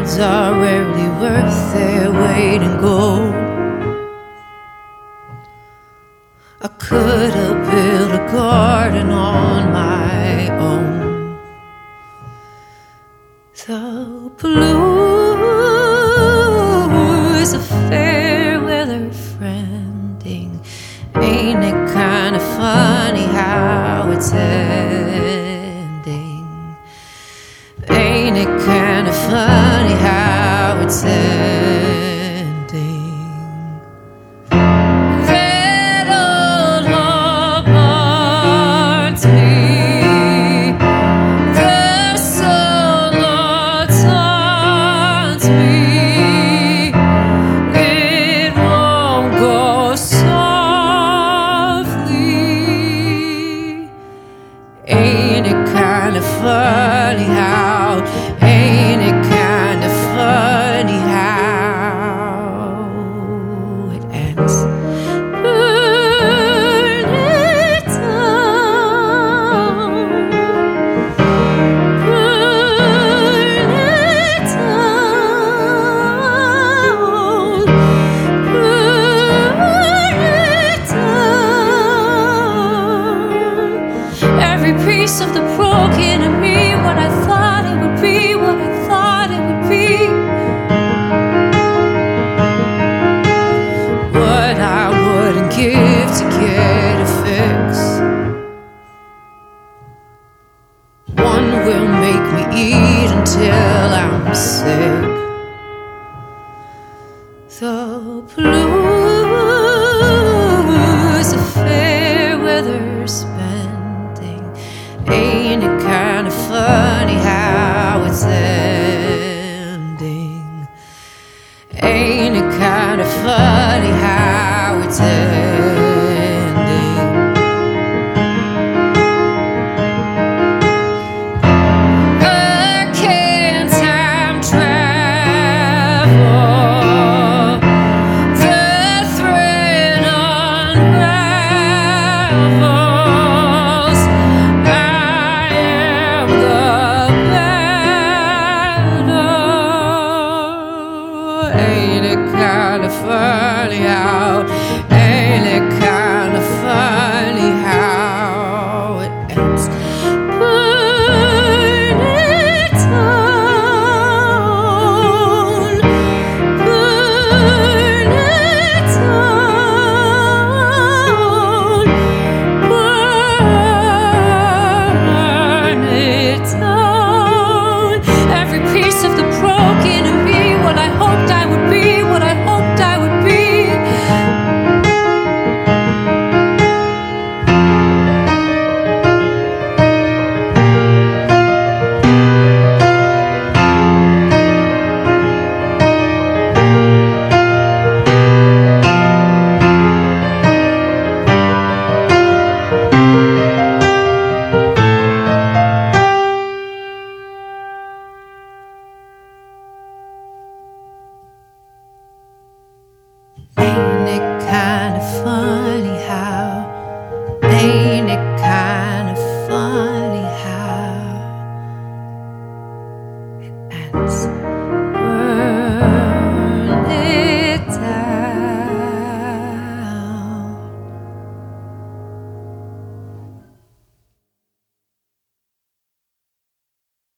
words are rarely worth their weight in gold. I could have built a garden on my own. The blues of fair weather friending. Ain't it kind of funny how it's ending? Ain't it kind of funny how it's ending? That old heart haunts me. The solo taunts me. It won't go softly. Ain't it kind of funny how? Ain't it kind of funny how it ends? Burn it down. Burn it down. Burn it down. Every piece of the broken in me, what I thought it would be, what I thought it would be, what I wouldn't give to get a fix. One will make me eat until I'm sick. The blues of fair weather spending. Ain't it